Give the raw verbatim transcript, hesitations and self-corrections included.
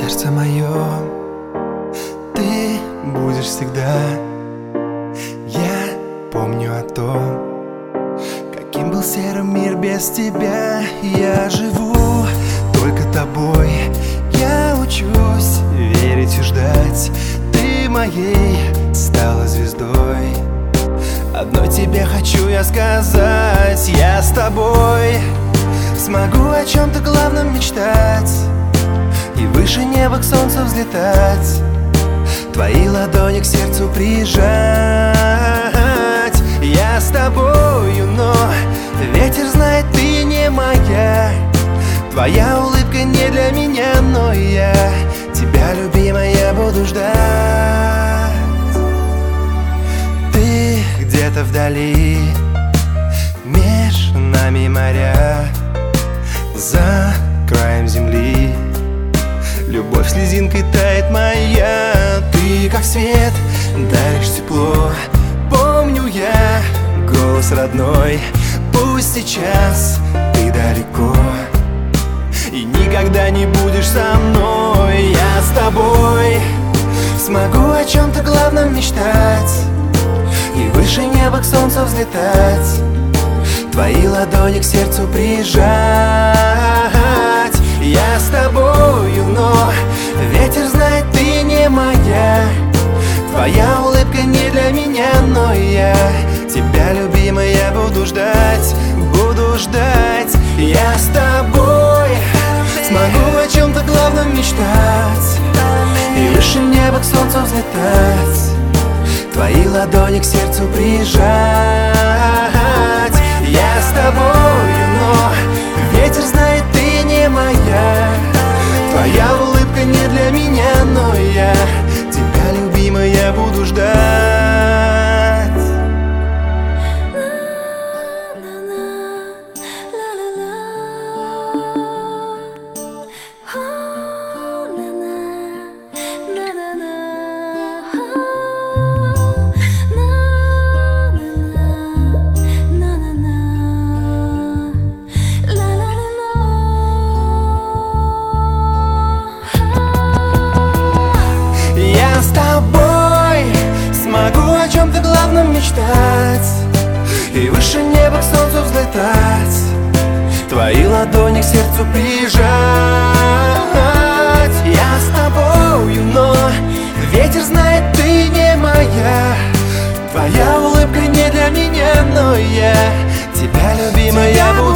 сердце мое, ты будешь всегда. Я помню о том, каким был серым мир без тебя. Я живу только тобой, я учусь верить и ждать. Ты моей стала звездой. Одной тебе хочу я сказать: я с тобой смогу о чем-то главном мечтать и выше неба к солнцу взлетать, твои ладони к сердцу прижать. Я с тобою, но ветер знает, ты не моя. Твоя улыбка не для меня, но я тебя, любимая, буду ждать. Ты где-то вдали, меж нами моря, за краем земли любовь слезинкой тает моя. Ты как свет, даришь тепло. Помню я голос родной. Пусть сейчас ты далеко и никогда не будешь со мной. Я с тобой смогу о чем-то главном мечтать и выше неба к солнцу взлетать, твои ладони к сердцу прижать. Я с тобою, но ветер знает, ты не моя. Твоя улыбка не для меня, но я тебя, любимая, буду ждать, буду ждать. Я с тобой смогу о чем-то главном мечтать и выше неба к солнцу взлетать, твои ладони к сердцу прижать. Я с тобою, но ветер знает, ты не моя. Твоя улыбка не для меня, но я тебя, любимая, буду ждать. Смогу о чем-то главном мечтать и выше неба к солнцу взлетать, твои ладони к сердцу прижать. Я с тобою, но ветер знает, ты не моя. Твоя улыбка не для меня, но я тебя, любимая, буду